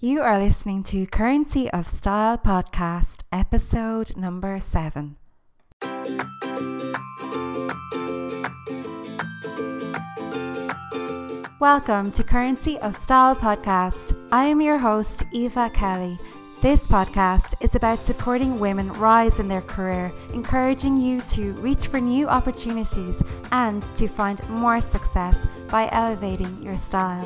You are listening to Currency of Style podcast, episode number 7. Welcome to Currency of Style podcast. I am your host, Eva Kelly. This podcast is about supporting women rise in their career, encouraging you to reach for new opportunities and to find more success by elevating your style.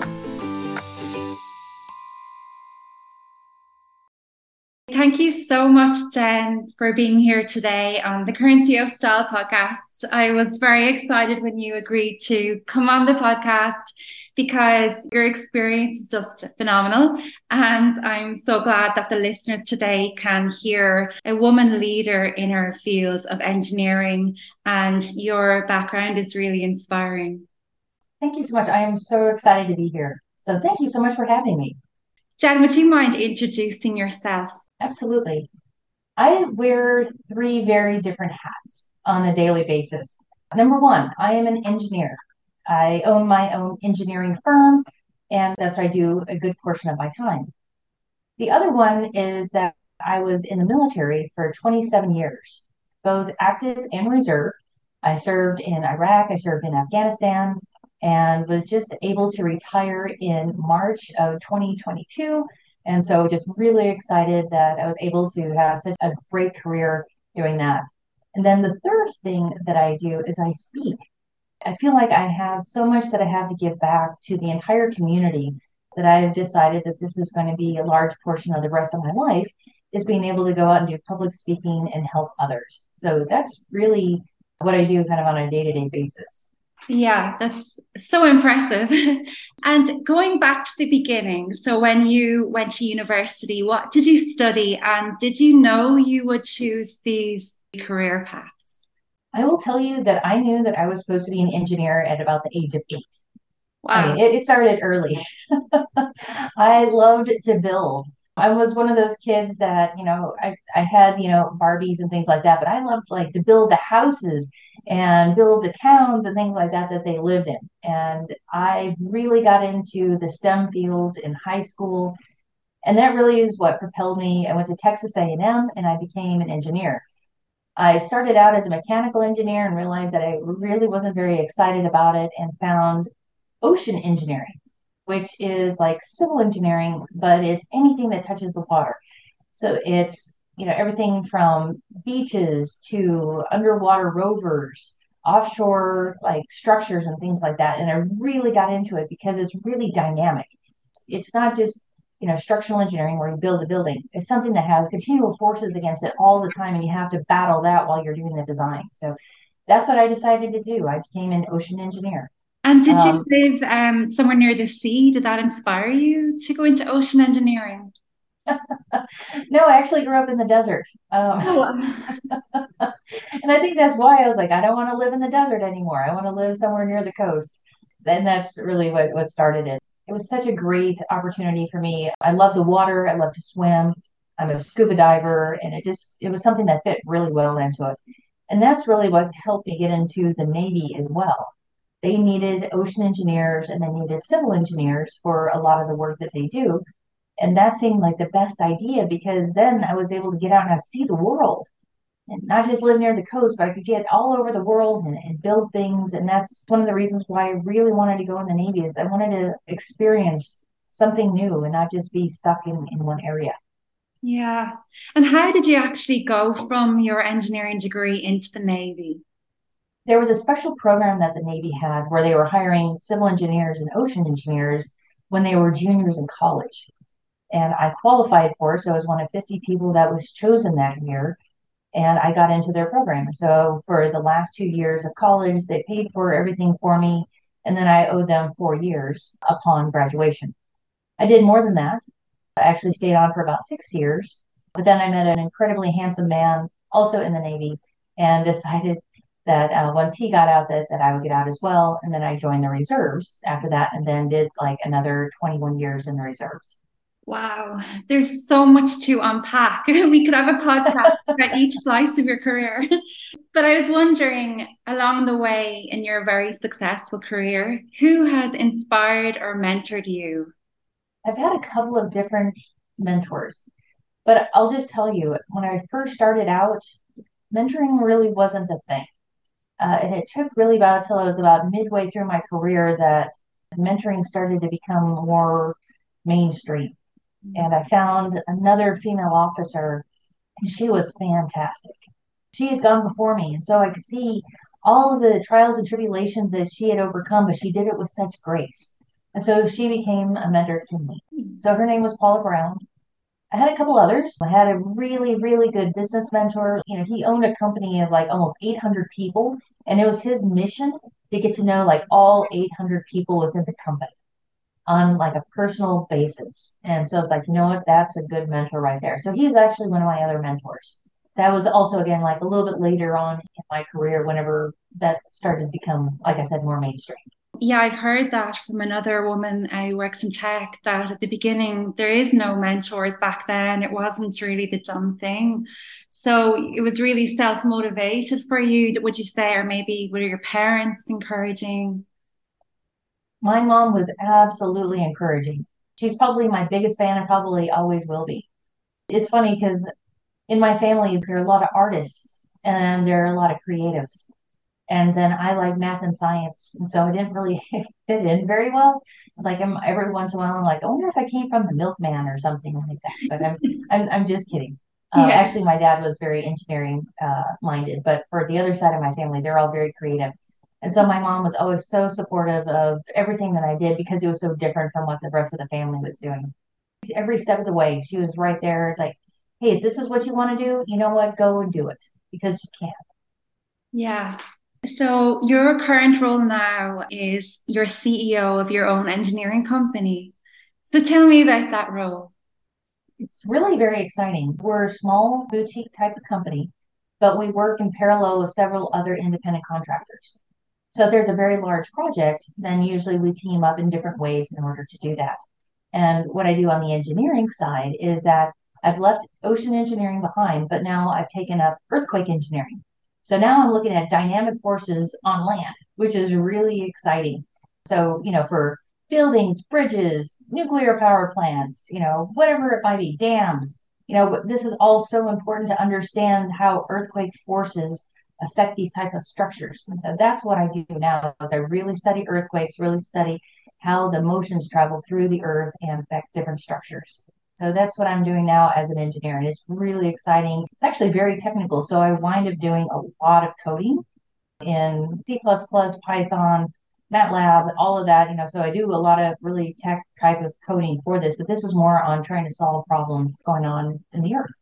Thank you so much, Jen, for being here today on the Currency of Style podcast. I was very excited when you agreed to come on the podcast because your experience is just phenomenal. And I'm so glad that the listeners today can hear a woman leader in her field of engineering, and your background is really inspiring. Thank you so much. I am so excited to be here. So thank you so much for having me. Jen, would you mind introducing yourself? Absolutely. I wear 3 very different hats on a daily basis. Number 1, I am an engineer. I own my own engineering firm, and that's where I do a good portion of my time. The other one is that I was in the military for 27 years, both active and reserve. I served in Iraq, I served in Afghanistan, and was just able to retire in March of 2022. And so just really excited that I was able to have such a great career doing that. And then the third thing that I do is I speak. I feel like I have so much that I have to give back to the entire community that I've decided that this is going to be a large portion of the rest of my life, is being able to go out and do public speaking and help others. So that's really what I do kind of on a day-to-day basis. Yeah, that's so impressive. And going back to the beginning, so when you went to university, what did you study? And did you know you would choose these career paths? I will tell you that I knew that I was supposed to be an engineer at about the age of 8. I Wow. mean, it started early. I loved to build. I was one of those kids that, I had, Barbies and things like that, but I loved like to build the houses and build the towns and things like that they lived in. And I really got into the STEM fields in high school. And that really is what propelled me. I went to Texas A&M and I became an engineer. I started out as a mechanical engineer and realized that I really wasn't very excited about it, and found ocean engineering, which is like civil engineering, but it's anything that touches the water. So it's, everything from beaches to underwater rovers, offshore like structures and things like that. And I really got into it because it's really dynamic. It's not just, structural engineering where you build a building. It's something that has continual forces against it all the time, and you have to battle that while you're doing the design. So that's what I decided to do. I became an ocean engineer. And did you Um, live somewhere near the sea? Did that inspire you to go into ocean engineering? No, I actually grew up in the desert. Oh, And I think that's why I was like, I don't want to live in the desert anymore. I want to live somewhere near the coast. And that's really what started it. It was such a great opportunity for me. I love the water. I love to swim. I'm a scuba diver, and it was something that fit really well into it. And that's really what helped me get into the Navy as well. They needed ocean engineers and they needed civil engineers for a lot of the work that they do. And that seemed like the best idea because then I was able to get out and see the world and not just live near the coast, but I could get all over the world and build things. And that's one of the reasons why I really wanted to go in the Navy, is I wanted to experience something new and not just be stuck in one area. yeah. And how did you actually go from your engineering degree into the Navy? There was a special program that the Navy had where they were hiring civil engineers and ocean engineers when they were juniors in college. And I qualified for it. So I was one of 50 people that was chosen that year. And I got into their program. So for the last 2 years of college, they paid for everything for me. And then I owed them 4 years upon graduation. I did more than that. I actually stayed on for about 6 years. But then I met an incredibly handsome man, also in the Navy, and decided that once he got out, that I would get out as well. And then I joined the reserves after that, and then did like another 21 years in the reserves. Wow, there's so much to unpack. We could have a podcast about each slice of your career. But I was wondering, along the way in your very successful career, who has inspired or mentored you? I've had a couple of different mentors, but I'll just tell you, when I first started out, mentoring really wasn't a thing. And it took really about till I was about midway through my career that mentoring started to become more mainstream. And I found another female officer, and she was fantastic. She had gone before me, and so I could see all of the trials and tribulations that she had overcome, but she did it with such grace. And so she became a mentor to me. So her name was Paula Brown. I had a couple others. I had a really, really good business mentor. He owned a company of like almost 800 people, and it was his mission to get to know like all 800 people within the company on like a personal basis. And so it's like, you know what, that's a good mentor right there. So he's actually one of my other mentors. That was also again like a little bit later on in my career, whenever that started to become, like I said, more mainstream. Yeah, I've heard that from another woman who works in tech that at the beginning there is no mentors back then. It wasn't really the done thing. So it was really self-motivated for you, would you say, or maybe were your parents encouraging? My mom was absolutely encouraging. She's probably my biggest fan and probably always will be. It's funny because in my family, there are a lot of artists and there are a lot of creatives. And then I like math and science. And so I didn't really fit in very well. Like every once in a while, I'm like, I wonder if I came from the milkman or something like that. But I'm just kidding. Yeah. Actually, my dad was very engineering minded, but for the other side of my family, they're all very creative. And so my mom was always so supportive of everything that I did because it was so different from what the rest of the family was doing. Every step of the way, she was right there. It's like, hey, if this is what you want to do, you know what? Go and do it because you can. Yeah. So your current role now is you're CEO of your own engineering company. So tell me about that role. It's really very exciting. We're a small boutique type of company, but we work in parallel with several other independent contractors. So if there's a very large project, then usually we team up in different ways in order to do that. And what I do on the engineering side is that I've left ocean engineering behind, but now I've taken up earthquake engineering. So now I'm looking at dynamic forces on land, which is really exciting. So, for buildings, bridges, nuclear power plants, whatever it might be, dams, this is all so important to understand how earthquake forces affect these type of structures. And so that's what I do now is I really study earthquakes, really study how the motions travel through the earth and affect different structures. So that's what I'm doing now as an engineer. And it's really exciting. It's actually very technical. So I wind up doing a lot of coding in C++, Python, MATLAB, all of that. So I do a lot of really tech type of coding for this, but this is more on trying to solve problems going on in the earth.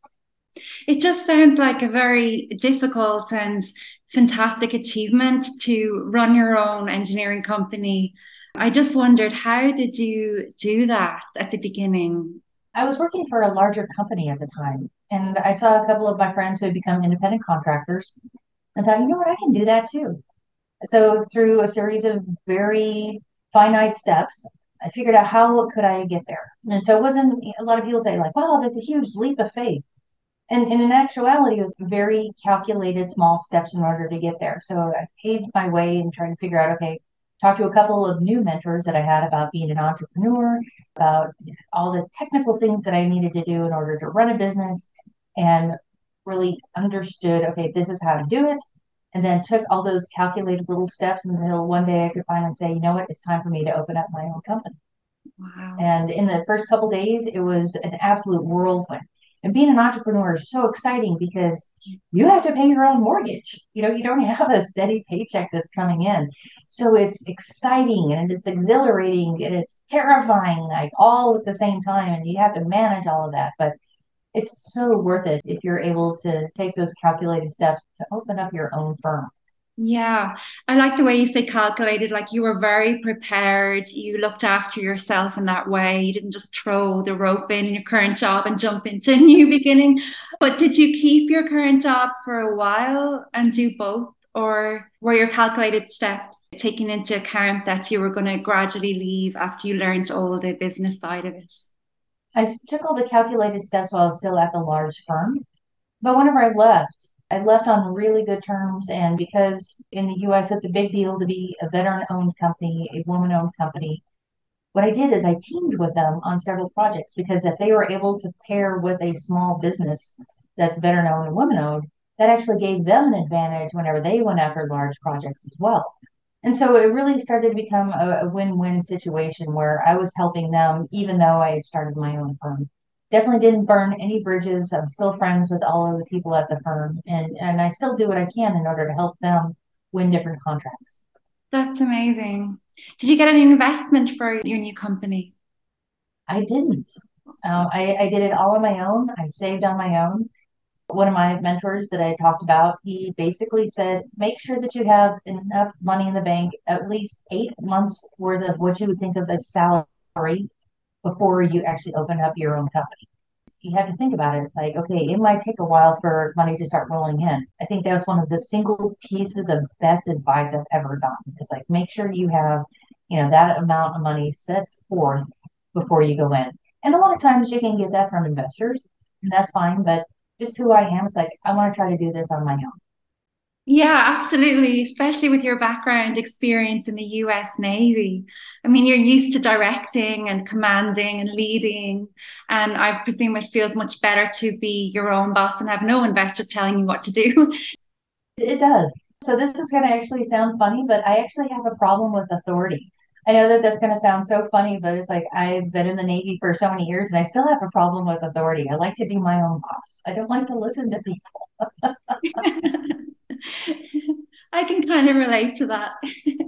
It just sounds like a very difficult and fantastic achievement to run your own engineering company. I just wondered, how did you do that at the beginning? I was working for a larger company at the time, and I saw a couple of my friends who had become independent contractors and thought, you know what, I can do that too. So through a series of very finite steps, I figured out how could I get there. And so it wasn't a lot of people say like, wow, that's a huge leap of faith. And in actuality, it was very calculated small steps in order to get there. So I paved my way and trying to figure out, okay, talk to a couple of new mentors that I had about being an entrepreneur, about all the technical things that I needed to do in order to run a business, and really understood, okay, this is how to do it. And then took all those calculated little steps until one day I could finally say, you know what, it's time for me to open up my own company. Wow. And in the first couple of days, it was an absolute whirlwind. And being an entrepreneur is so exciting because you have to pay your own mortgage. You don't have a steady paycheck that's coming in. So it's exciting and it's exhilarating and it's terrifying, like all at the same time. And you have to manage all of that. But it's so worth it if you're able to take those calculated steps to open up your own firm. Yeah, I like the way you say calculated, like you were very prepared. You looked after yourself in that way. You didn't just throw the rope in your current job and jump into a new beginning. But did you keep your current job for a while and do both? Or were your calculated steps taking into account that you were going to gradually leave after you learned all the business side of it? I took all the calculated steps while I was still at the large firm. But whenever I left on really good terms. And because in the US, it's a big deal to be a veteran owned company, a woman owned company. what I did is I teamed with them on several projects because if they were able to pair with a small business that's better known and women owned, that actually gave them an advantage whenever they went after large projects as well. And so it really started to become a win-win situation where I was helping them, even though I had started my own firm. Definitely didn't burn any bridges. I'm still friends with all of the people at the firm, and I still do what I can in order to help them win different contracts. That's amazing. Did you get any investment for your new company? I didn't. I did it all on my own. I saved on my own. One of my mentors that I talked about, he basically said, make sure that you have enough money in the bank, at least 8 months worth of what you would think of as salary before you actually open up your own company. You have to think about it. It's like, okay, it might take a while for money to start rolling in. I think that was one of the single pieces of best advice I've ever gotten. It's like, make sure you have, that amount of money set forth before you go in. And a lot of times you can get that from investors, and that's fine. But just who I am, it's like, I want to try to do this on my own. Yeah, absolutely. Especially with your background experience in the US Navy. I mean, you're used to directing and commanding and leading. And I presume it feels much better to be your own boss and have no investors telling you what to do. It does. So this is going to actually sound funny, but I actually have a problem with authority. I know that that's going to sound so funny, but it's like I've been in the Navy for so many years and I still have a problem with authority. I like to be my own boss. I don't like to listen to people. I can kind of relate to that.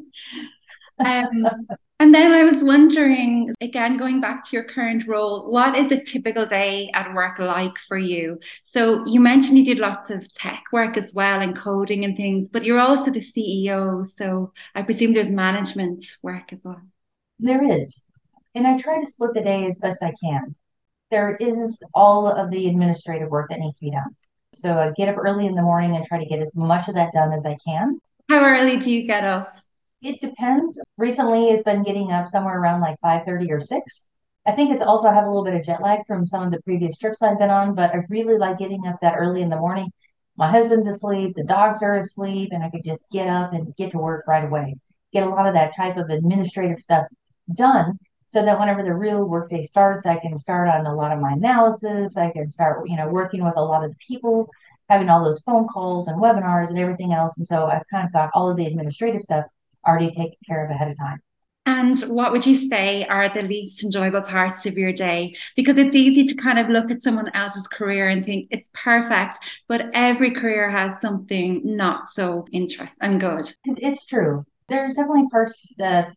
Um, and then I was wondering, again, going back to your current role, what is a typical day at work like for you? So you mentioned you did lots of tech work as well and coding and things, but you're also the CEO. So I presume there's management work as well. There is. And I try to split the day as best I can. There is all of the administrative work that needs to be done. So I get up early in the morning and try to get as much of that done as I can. How early do you get up? It depends. Recently, it's been getting up somewhere around like 5:30 or 6. I think it's also I have a little bit of jet lag from some of the previous trips I've been on, but I really like getting up that early in the morning. My husband's asleep, the dogs are asleep, and I could just get up and get to work right away. Get a lot of that type of administrative stuff done so that whenever the real workday starts, I can start on a lot of my analysis. I can start, working with a lot of the people, having all those phone calls and webinars and everything else. And so I've kind of got all of the administrative stuff already taken care of ahead of time. And what would you say are the least enjoyable parts of your day? Because it's easy to kind of look at someone else's career and think it's perfect, but every career has something not so interesting and good. It's true. There's definitely parts that,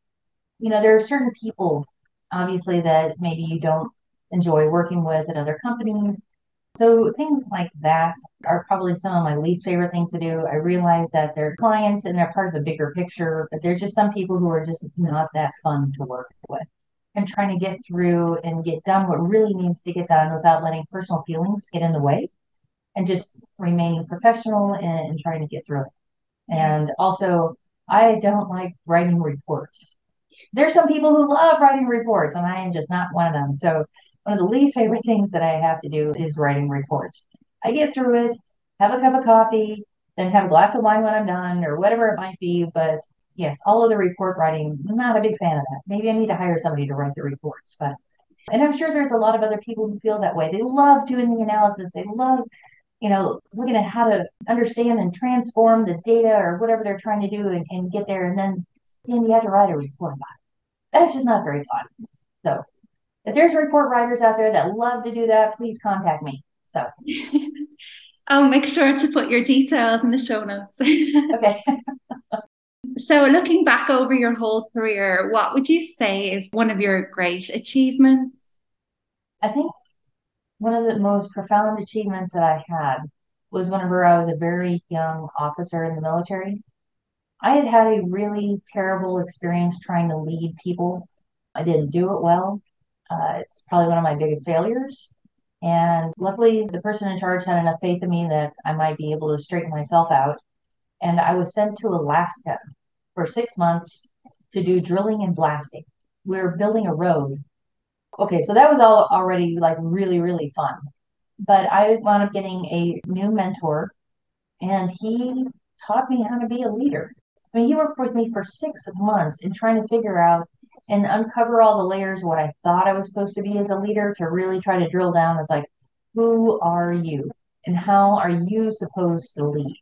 there are certain people, obviously, that maybe you don't enjoy working with at other companies. So things like that are probably some of my least favorite things to do. I realize that they're clients and they're part of a bigger picture, but there's just some people who are just not that fun to work with. And trying to get through and get done what really needs to get done without letting personal feelings get in the way and just remaining professional and trying to get through it. And also, I don't like writing reports. There's some people who love writing reports, and I am just not one of them. So one of the least favorite things that I have to do is writing reports. I get through it, have a cup of coffee, then have a glass of wine when I'm done, or whatever it might be. But yes, all of the report writing, I'm not a big fan of that. Maybe I need to hire somebody to write the reports. And I'm sure there's a lot of other people who feel that way. They love doing the analysis. They love, looking at how to understand and transform the data or whatever they're trying to do and get there. And then you have to write a report about it. That's just not very fun. So if there's report writers out there that love to do that, please contact me. So I'll make sure to put your details in the show notes. okay. So, looking back over your whole career, what would you say is one of your great achievements? I think one of the most profound achievements that I had was whenever I was a very young officer in the military. I had had a really terrible experience trying to lead people. I didn't do it well. It's probably one of my biggest failures. And luckily, the person in charge had enough faith in me that I might be able to straighten myself out. And I was sent to Alaska for 6 months to do drilling and blasting. We were building a road. Okay, so that was all already like really, really fun. But I wound up getting a new mentor, and he taught me how to be a leader. I mean, he worked with me for 6 months in trying to figure out and uncover all the layers of what I thought I was supposed to be as a leader to really try to drill down as like, who are you and how are you supposed to lead?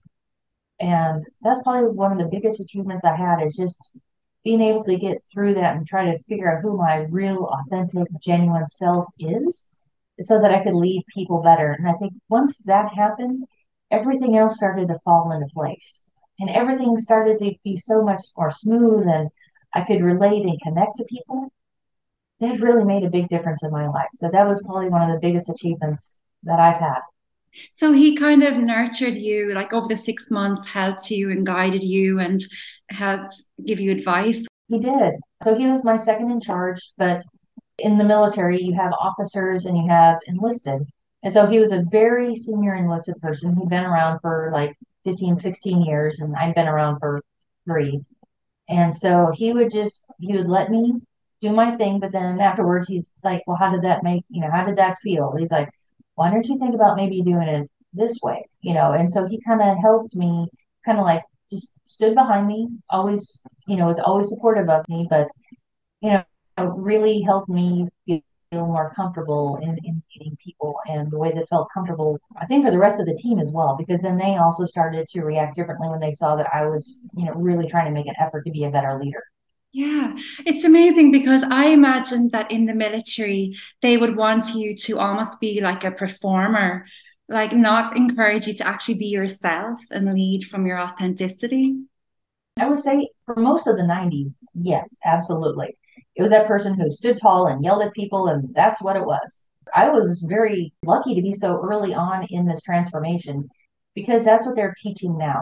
And that's probably one of the biggest achievements I had is just being able to get through that and try to figure out who my real, authentic, genuine self is so that I could lead people better. And I think once that happened, everything else started to fall into place. And everything started to be so much more smooth and I could relate and connect to people. It really made a big difference in my life. So that was probably one of the biggest achievements that I've had. So he kind of nurtured you, like over the 6 months, helped you and guided you and helped give you advice. He did. So he was my second in charge, but in the military, you have officers and you have enlisted. And so he was a very senior enlisted person. He'd been around for like 15, 16 years, and I'd been around for 3. And so he would let me do my thing, but then afterwards he's like, well, how did that make, how did that feel? He's like, why don't you think about maybe doing it this way? And so he kind of helped me, kind of like just stood behind me, always, was always supportive of me, but, you know, really helped me feel more comfortable in meeting people and the way that felt comfortable, I think, for the rest of the team as well, because then they also started to react differently when they saw that I was, really trying to make an effort to be a better leader. Yeah, it's amazing because I imagine that in the military, they would want you to almost be like a performer, like not encourage you to actually be yourself and lead from your authenticity. I would say for most of the 90s, yes, absolutely. It was that person who stood tall and yelled at people, and that's what it was. I was very lucky to be so early on in this transformation because that's what they're teaching now.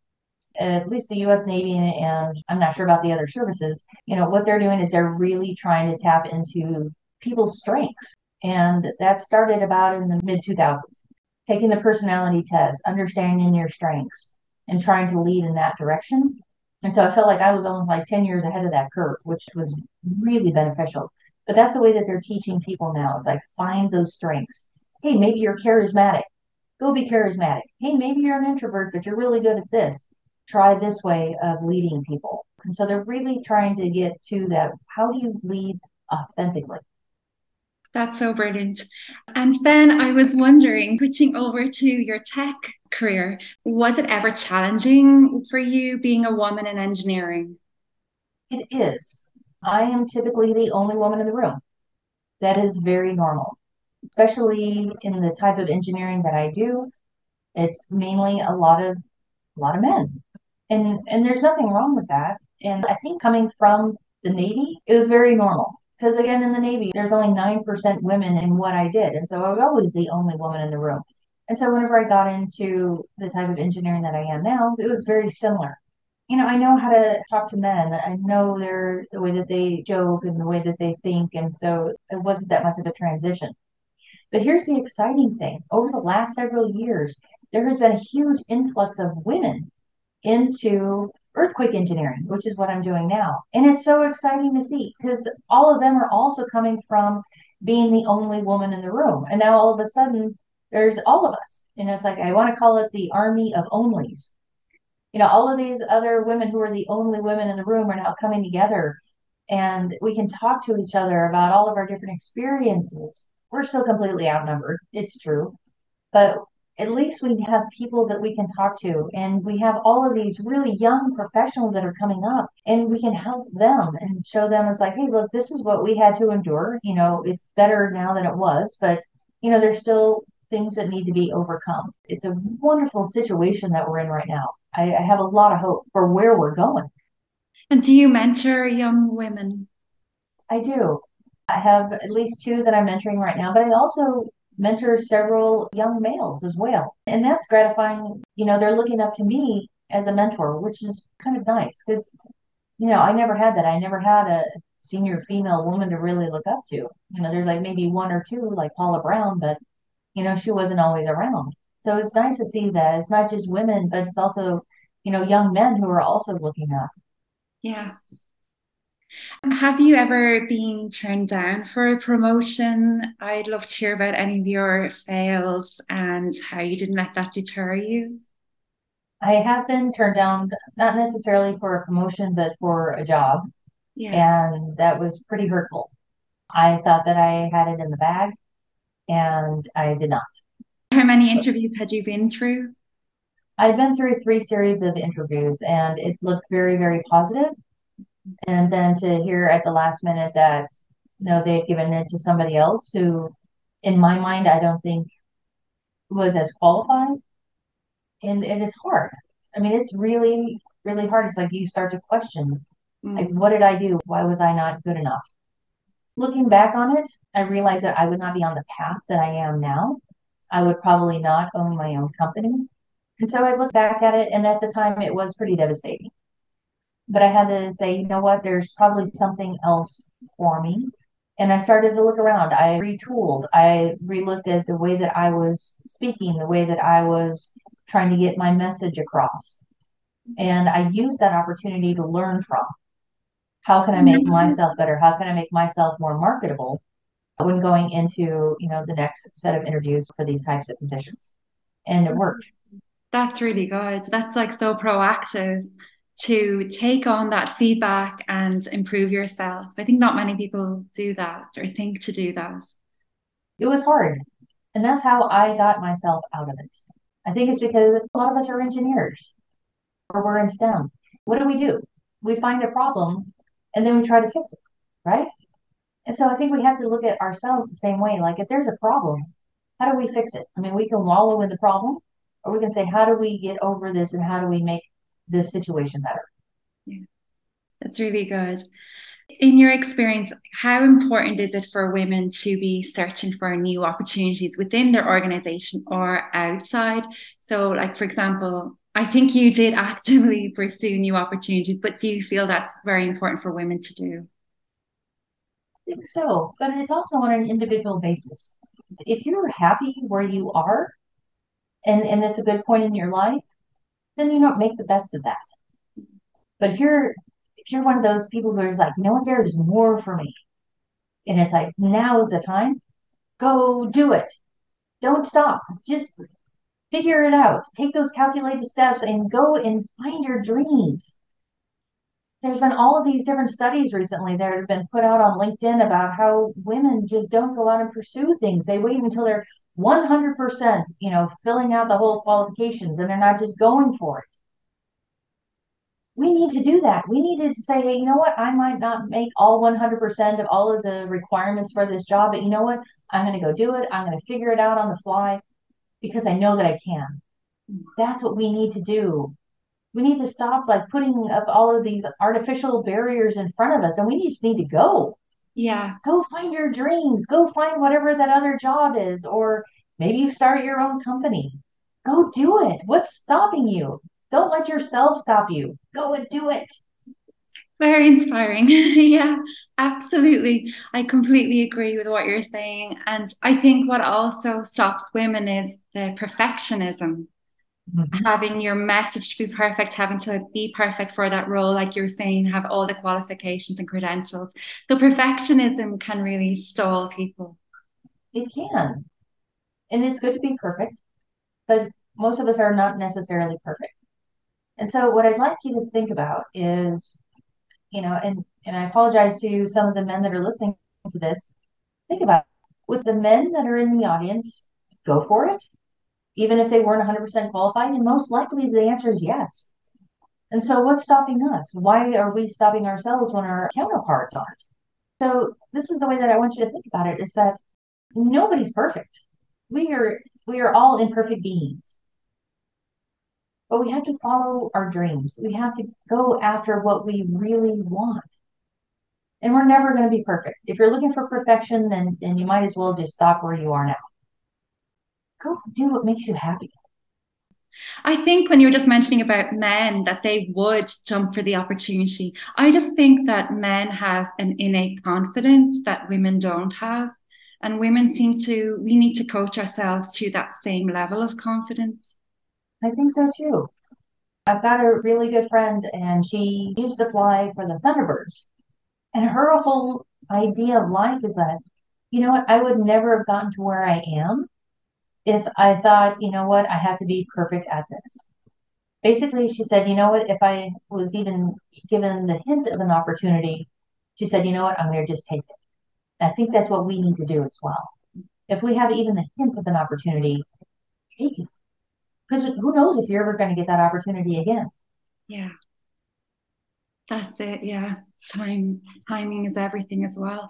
At least the US Navy, and I'm not sure about the other services, what they're doing is they're really trying to tap into people's strengths. And that started about in the mid 2000s, taking the personality test, understanding your strengths, and trying to lead in that direction. And so I felt like I was almost like 10 years ahead of that curve, which was really beneficial. But that's the way that they're teaching people now is like find those strengths. Hey, maybe you're charismatic. Go be charismatic. Hey, maybe you're an introvert, but you're really good at this. Try this way of leading people. And so they're really trying to get to that. How do you lead authentically? That's so brilliant. And then I was wondering, switching over to your tech career, was it ever challenging for you being a woman in engineering? It is. I am typically the only woman in the room. That is very normal, especially in the type of engineering that I do. It's mainly a lot of men. And there's nothing wrong with that. And I think coming from the Navy, it was very normal. Because again, in the Navy, there's only 9% women in what I did. And so I was always the only woman in the room. And so whenever I got into the type of engineering that I am now, it was very similar. I know how to talk to men. I know the way that they joke and the way that they think. And so it wasn't that much of a transition. But here's the exciting thing. Over the last several years, there has been a huge influx of women into earthquake engineering, which is what I'm doing now. And it's so exciting to see because all of them are also coming from being the only woman in the room. And now all of a sudden, there's all of us. It's like I want to call it the army of onlys. All of these other women who are the only women in the room are now coming together and we can talk to each other about all of our different experiences. We're still completely outnumbered. It's true. But at least we have people that we can talk to. And we have all of these really young professionals that are coming up and we can help them and show them as like, hey, look, this is what we had to endure. It's better now than it was, but there's still things that need to be overcome. It's a wonderful situation that we're in right now. I have a lot of hope for where we're going. And do you mentor young women? I do. I have at least 2 that I'm mentoring right now, but I also mentor several young males as well. And that's gratifying. They're looking up to me as a mentor, which is kind of nice because, I never had that. I never had a senior female woman to really look up to. There's like maybe 1 or 2, like Paula Brown, but, she wasn't always around. So it's nice to see that it's not just women, but it's also, young men who are also looking up. Yeah. Have you ever been turned down for a promotion? I'd love to hear about any of your fails and how you didn't let that deter you. I have been turned down, not necessarily for a promotion, but for a job. Yeah. And that was pretty hurtful. I thought that I had it in the bag, and I did not. How many interviews had you been through? I'd been through three series of interviews, and it looked very, very positive. And then to hear at the last minute that no, they had given it to somebody else who, in my mind, I don't think was as qualified. And it is hard. I mean, it's really, really hard. It's like you start to question, like, Mm. what did I do? Why was I not good enough? Looking back on it, I realized that I would not be on the path that I am now. I would probably not own my own company. And so I look back at it, and at the time, it was pretty devastating. But I had to say, you know what, there's probably something else for me. And I started to look around. I retooled. I relooked at the way that I was speaking, the way that I was trying to get my message across. And I used that opportunity to learn from how can I make myself better? How can I make myself more marketable when going into, the next set of interviews for these types of positions? And it worked. That's really good. That's like so proactive to take on that feedback and improve yourself. I think not many people do that or think to do that. It was hard. And that's how I got myself out of it. I think it's because a lot of us are engineers or we're in STEM. What do? We find a problem and then we try to fix it, right? And so I think we have to look at ourselves the same way. Like if there's a problem, how do we fix it? I mean, we can wallow in the problem, or we can say, how do we get over this and how do we make this situation better? Yeah, that's really good. In your experience, how important is it for women to be searching for new opportunities within their organization or outside? So, like, for example, I think you did actively pursue new opportunities, but do you feel that's very important for women to do? I think so, but it's also on an individual basis. If you're happy where you are and it's a good point in your life, then you don't make the best of that. But if you're one of those people who's like, you know what, there's more for me. And it's like, now is the time. Go do it. Don't stop. Just figure it out. Take those calculated steps and go and find your dreams. There's been all of these different studies recently that have been put out on LinkedIn about how women just don't go out and pursue things. They wait until they're 100%, filling out the whole qualifications and they're not just going for it. We need to do that. We needed to say, hey, you know what? I might not make all 100% of all of the requirements for this job, but you know what? I'm going to go do it. I'm going to figure it out on the fly because I know that I can. That's what we need to do. We need to stop like putting up all of these artificial barriers in front of us, and we just need to go. Yeah. Go find your dreams. Go find whatever that other job is, or maybe you start your own company. Go do it. What's stopping you? Don't let yourself stop you. Go and do it. Very inspiring. Yeah, absolutely. I completely agree with what you're saying. And I think what also stops women is the perfectionism, Mhm. having your message to be perfect, having to be perfect for that role, like you're saying, have all the qualifications and credentials. So perfectionism can really stall people. It can. And it's good to be perfect, but most of us are not necessarily perfect. And so what I'd like you to think about is, and I apologize to some of the men that are listening to this. Think about it. With the men that are in the audience, go for it, even if they weren't 100% qualified. And most likely the answer is yes. And so what's stopping us? Why are we stopping ourselves when our counterparts aren't? So this is the way that I want you to think about it is that nobody's perfect. We are all imperfect beings, but we have to follow our dreams. We have to go after what we really want. And we're never going to be perfect. If you're looking for perfection, then you might as well just stop where you are now. Go do what makes you happy. I think when you were just mentioning about men, that they would jump for the opportunity, I just think that men have an innate confidence that women don't have. And women we need to coach ourselves to that same level of confidence. I think so too. I've got a really good friend and she used to fly for the Thunderbirds. And her whole idea of life is that, you know what, I would never have gotten to where I am if I thought, you know what, I have to be perfect at this. Basically, she said, you know what, if I was even given the hint of an opportunity, She said, you know what, I'm going to just take it. And I think that's what we need to do as well. If we have even the hint of an opportunity, take it. Because who knows if you're ever going to get that opportunity again. Yeah, that's it. Yeah. Timing is everything as well.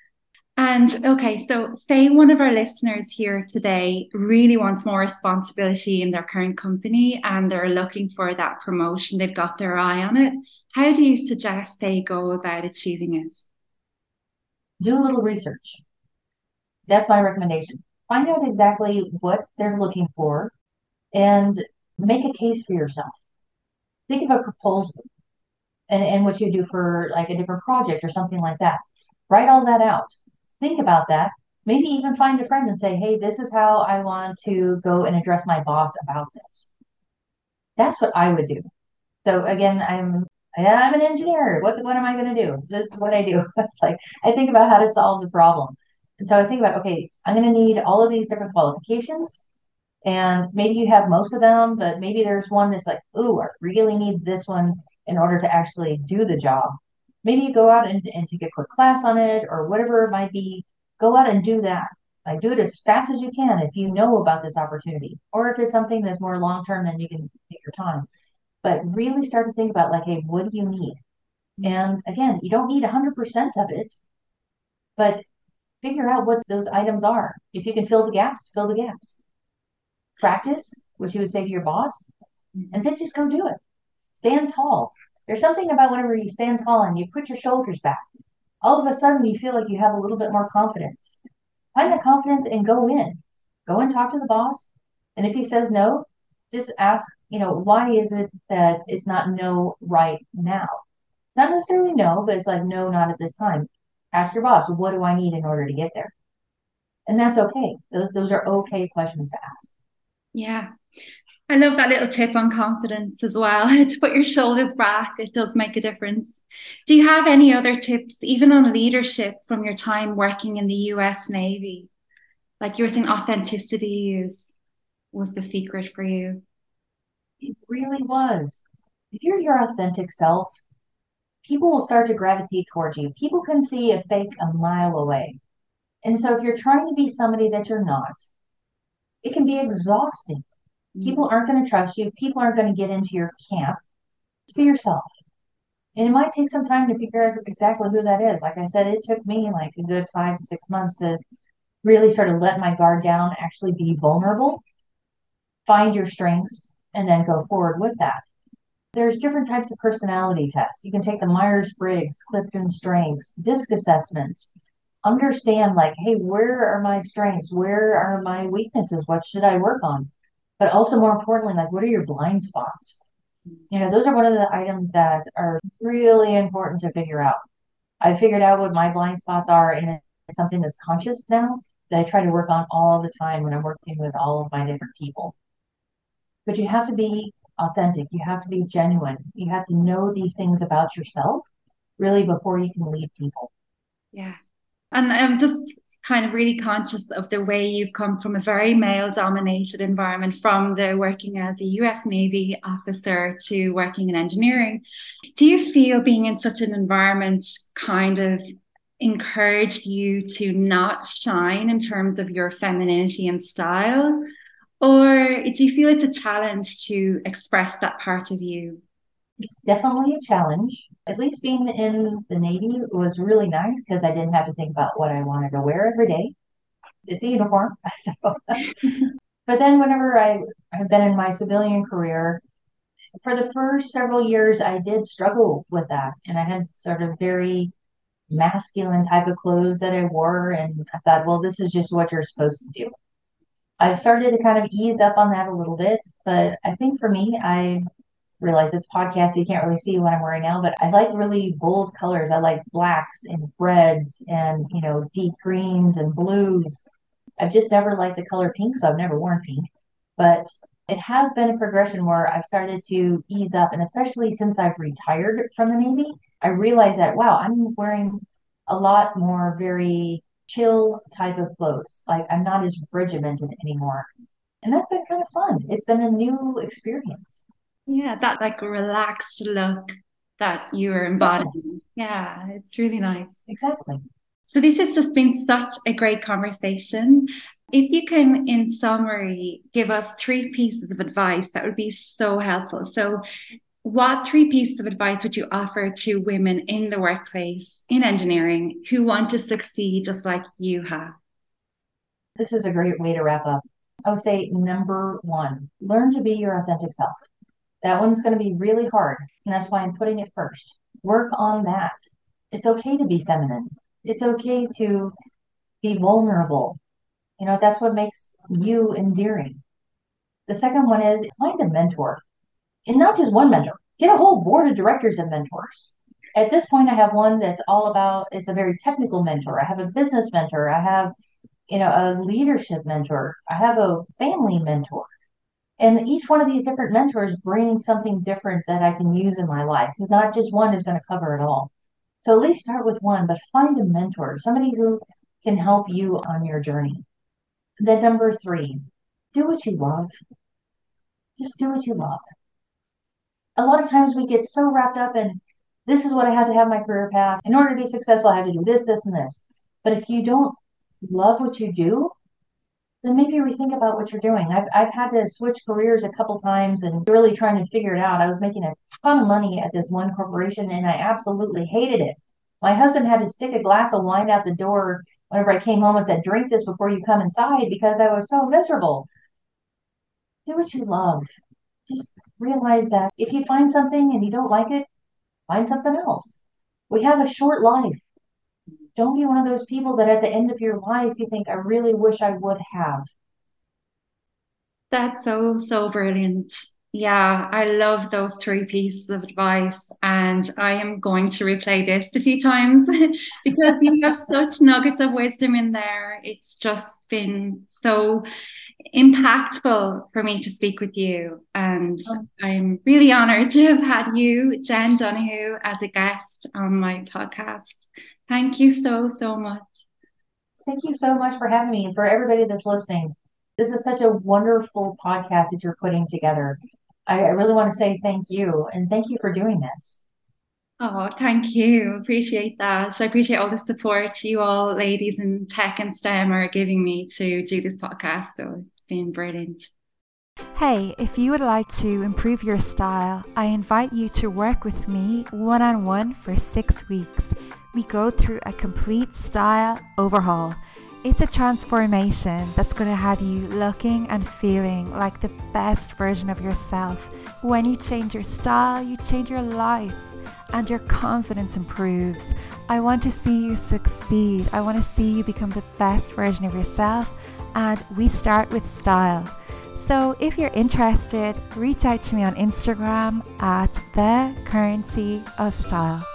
And okay, so say one of our listeners here today really wants more responsibility in their current company and they're looking for that promotion, they've got their eye on it. How do you suggest they go about achieving it? Do a little research. That's my recommendation. Find out exactly what they're looking for and make a case for yourself. Think of a proposal and what you do for like a different project or something like that. Write all that out. Think about that. Maybe even find a friend and say, hey, this is how I want to go and address my boss about this. That's what I would do. So again, I'm an engineer. What am I going to do? This is what I do. It's like I think about how to solve the problem. And so I think about, okay, I'm going to need all of these different qualifications. And maybe you have most of them, but maybe there's one that's like, ooh, I really need this one in order to actually do the job. Maybe you go out and take a quick class on it or whatever it might be. Go out and do that. Like do it as fast as you can if you know about this opportunity. Or if it's something that's more long term, then you can take your time. But really start to think about like, hey, what do you need? And again, you don't need 100% of it, but figure out what those items are. If you can fill the gaps, fill the gaps. Practice what you would say to your boss, and then just go do it. Stand tall. There's something about whenever you stand tall and you put your shoulders back, all of a sudden you feel like you have a little bit more confidence. Find the confidence and go in. Go and talk to the boss. And if he says no, just ask, why is it that it's not no right now? Not necessarily no, but it's like, no, not at this time. Ask your boss, what do I need in order to get there? And that's okay. Those are okay questions to ask. Yeah. I love that little tip on confidence as well. To put your shoulders back, it does make a difference. Do you have any other tips, even on leadership from your time working in the US Navy? Like you were saying, authenticity was the secret for you. It really was. If you're your authentic self, people will start to gravitate towards you. People can see a fake a mile away. And so if you're trying to be somebody that you're not, it can be exhausting. People aren't going to trust you. People aren't going to get into your camp. Just be yourself. And it might take some time to figure out exactly who that is. Like I said, it took me like a good 5 to 6 months to really sort of let my guard down, actually be vulnerable, find your strengths, and then go forward with that. There's different types of personality tests. You can take the Myers-Briggs, Clifton Strengths, DISC assessments. Understand like, hey, where are my strengths? Where are my weaknesses? What should I work on? But also more importantly, like, what are your blind spots? Those are one of the items that are really important to figure out. I figured out what my blind spots are, and it's something that's conscious now that I try to work on all the time when I'm working with all of my different people. But you have to be authentic. You have to be genuine. You have to know these things about yourself really before you can lead people. Yeah. And I'm just kind of really conscious of the way you've come from a very male dominated environment, from the working as a US Navy officer to working in engineering. Do you feel being in such an environment kind of encouraged you to not shine in terms of your femininity and style? Or do you feel it's a challenge to express that part of you? It's definitely a challenge. At least being in the Navy was really nice because I didn't have to think about what I wanted to wear every day. It's a uniform. So. But then whenever I've been in my civilian career, for the first several years, I did struggle with that. And I had sort of very masculine type of clothes that I wore. And I thought, well, this is just what you're supposed to do. I've started to kind of ease up on that a little bit. But I think for me, I realize it's podcast, so you can't really see what I'm wearing now, but I like really bold colors. I like blacks and reds and, deep greens and blues. I've just never liked the color pink, so I've never worn pink. But it has been a progression where I've started to ease up. And especially since I've retired from the Navy, I realized that, wow, I'm wearing a lot more very chill type of clothes. Like I'm not as regimented anymore. And that's been kind of fun. It's been a new experience. Yeah, that like relaxed look. that you are Yes, embodying. Yeah, it's really nice. exactly. So this has just been such a great conversation. If you can, in summary, give us three pieces of advice, that would be so helpful. So what three pieces of advice would you offer to women in the workplace in engineering who want to succeed just like you have? This is a great way to wrap up. I would say number one, learn to be your authentic self. That one's going to be really hard, and that's why I'm putting it first. Work on that. It's okay to be feminine. It's okay to be vulnerable. That's what makes you endearing. The second one is find a mentor, and not just one mentor. Get a whole board of directors of mentors. At this point, I have one that's all about, it's a very technical mentor. I have a business mentor. I have, a leadership mentor. I have a family mentor. And each one of these different mentors brings something different that I can use in my life because not just one is going to cover it all. So at least start with one, but find a mentor, somebody who can help you on your journey. Then number three, do what you love. Just do what you love. A lot of times we get so wrapped up in this is what I have to have my career path. In order to be successful, I have to do this, this, and this. But if you don't love what you do, then maybe rethink about what you're doing. I've had to switch careers a couple times and really trying to figure it out. I was making a ton of money at this one corporation and I absolutely hated it. My husband had to stick a glass of wine out the door whenever I came home and said, drink this before you come inside because I was so miserable. Do what you love. Just realize that if you find something and you don't like it, find something else. We have a short life. Don't be one of those people that at the end of your life you think, I really wish I would have. That's so, so brilliant. Yeah, I love those three pieces of advice. And I am going to replay this a few times because you have such nuggets of wisdom in there. It's just been so impactful for me to speak with you. And I'm really honored to have had you, Jen Donoghue, as a guest on my podcast. Thank you so, so much. Thank you so much for having me and for everybody that's listening. This is such a wonderful podcast that you're putting together. I really want to say thank you and thank you for doing this. Oh, thank you. Appreciate that. I appreciate all the support you all ladies in tech and STEM are giving me to do this podcast. So it's been brilliant. Hey, if you would like to improve your style, I invite you to work with me one-on-one for 6 weeks. We go through a complete style overhaul. It's a transformation that's going to have you looking and feeling like the best version of yourself. When you change your style, you change your life and your confidence improves. I want to see you succeed. I want to see you become the best version of yourself, and we start with style. So if you're interested, reach out to me on Instagram at The Currency of Style.